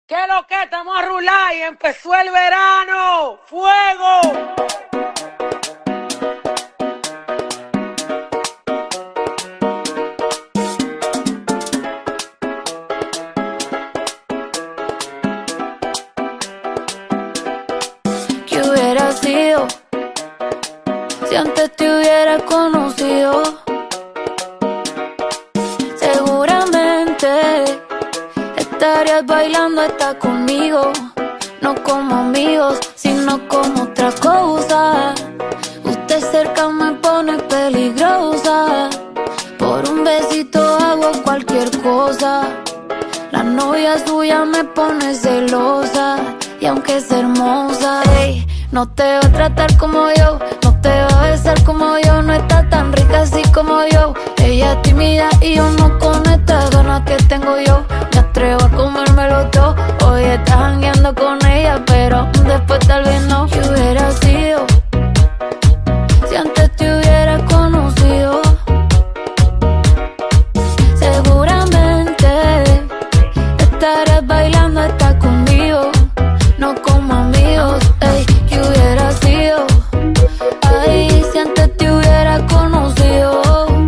¿Qué es lo que? Estamos a rular y empezó el verano. ¡Fuego! ¿Qué hubiera sido si antes te hubiera conocido? Seguramente estarías bailando hasta conmigo, no como amigos, sino como otra cosa. Usted cerca me pone peligrosa, por un besito hago cualquier cosa. La novia suya me pone celosa, y aunque es hermosa, ey, no te va a tratar como yo, no te va a besar como yo, no está tan rica así como yo. Ella es tímida y yo no con estas ganas que tengo yo. Me atrevo a comérmelo todo, hoy estás jangueando con ella, pero después tal vez no. ¿Qué hubiera sido si antes te hubiera conocido? Seguramente estarás bailando hasta conmigo, no como amigos, ey. ¿Qué hubiera sido? Ay, si antes te hubiera conocido.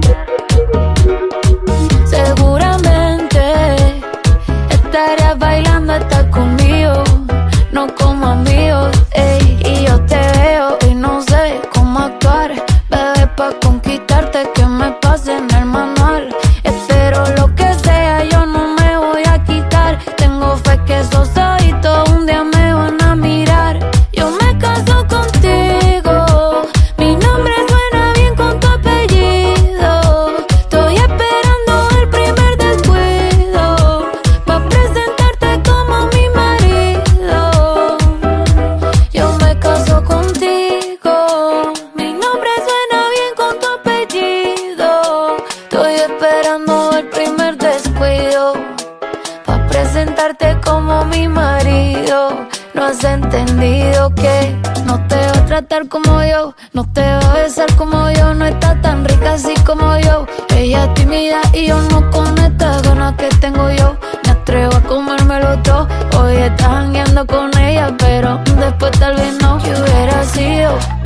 Seguramente estarías bailando hasta conmigo, no como amigos, ey. Y yo te veo y no sé cómo actuar, bebé, pa' conquistarte que me pase en el manual. Espero lo que sea, yo no me voy a quitar. Tengo fe que esos ojitos un día me van a mirar. Yo me caso contigo, mi nombre suena bien con tu apellido. Estoy esperando el primer descuido pa' presentarte como mi marido. Yo me caso contigo, mi nombre suena bien con tu apellido. Estoy esperando el primer descuido pa' presentarte como mi marido. No has entendido que no te va a tratar como yo, no te va a besar como yo, no está tan rica así como yo. Ella es tímida y yo no con estas ganas que tengo yo. Me atrevo a comérmelo todo, hoy estás jangueando con ella, pero después tal vez no. ¿Qué hubiera sido